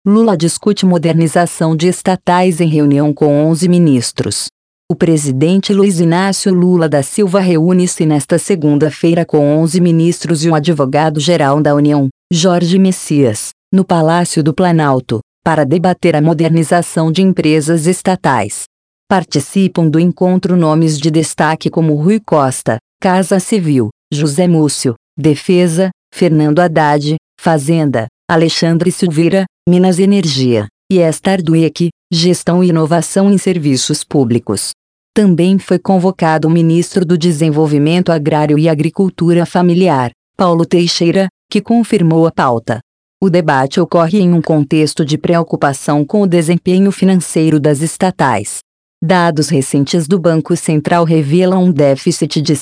Lula discute modernização de estatais em reunião com 11 ministros. O presidente Luiz Inácio Lula da Silva reúne-se nesta segunda-feira com 11 ministros e o advogado-geral da União, Jorge Messias, no Palácio do Planalto, para debater a modernização de empresas estatais. Participam do encontro nomes de destaque como Rui Costa, Casa Civil, José Múcio, Defesa, Fernando Haddad, Fazenda, Alexandre Silveira, Minas e Energia, e Esther Dweck, Gestão e Inovação em Serviços Públicos. Também foi convocado o ministro do Desenvolvimento Agrário e Agricultura Familiar, Paulo Teixeira, que confirmou a pauta. O debate ocorre em um contexto de preocupação com o desempenho financeiro das estatais. Dados recentes do Banco Central revelam um déficit de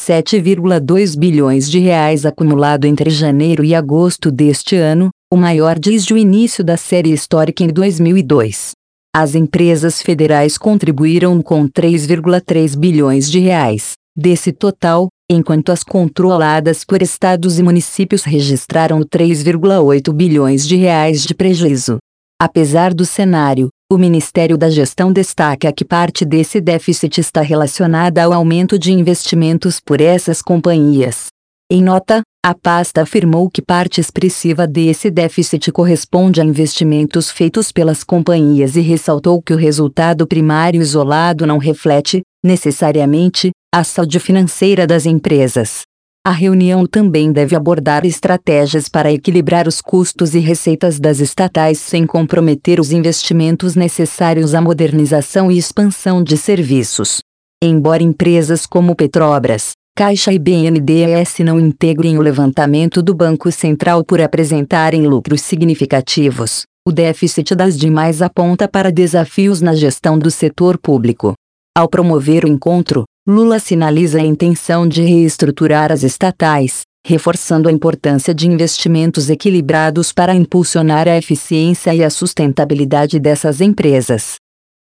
7,2 bilhões de reais acumulado entre janeiro e agosto deste ano, o maior desde o início da série histórica em 2002. As empresas federais contribuíram com 3,3 bilhões de reais desse total, enquanto as controladas por estados e municípios registraram 3,8 bilhões de reais de prejuízo. Apesar do cenário, o Ministério da Gestão destaca que parte desse déficit está relacionada ao aumento de investimentos por essas companhias. Em nota, a pasta afirmou que parte expressiva desse déficit corresponde a investimentos feitos pelas companhias e ressaltou que o resultado primário isolado não reflete, necessariamente, a saúde financeira das empresas. A reunião também deve abordar estratégias para equilibrar os custos e receitas das estatais sem comprometer os investimentos necessários à modernização e expansão de serviços. Embora empresas como Petrobras, Caixa e BNDES não integrem o levantamento do Banco Central por apresentarem lucros significativos, o déficit das demais aponta para desafios na gestão do setor público. Ao promover o encontro, Lula sinaliza a intenção de reestruturar as estatais, reforçando a importância de investimentos equilibrados para impulsionar a eficiência e a sustentabilidade dessas empresas.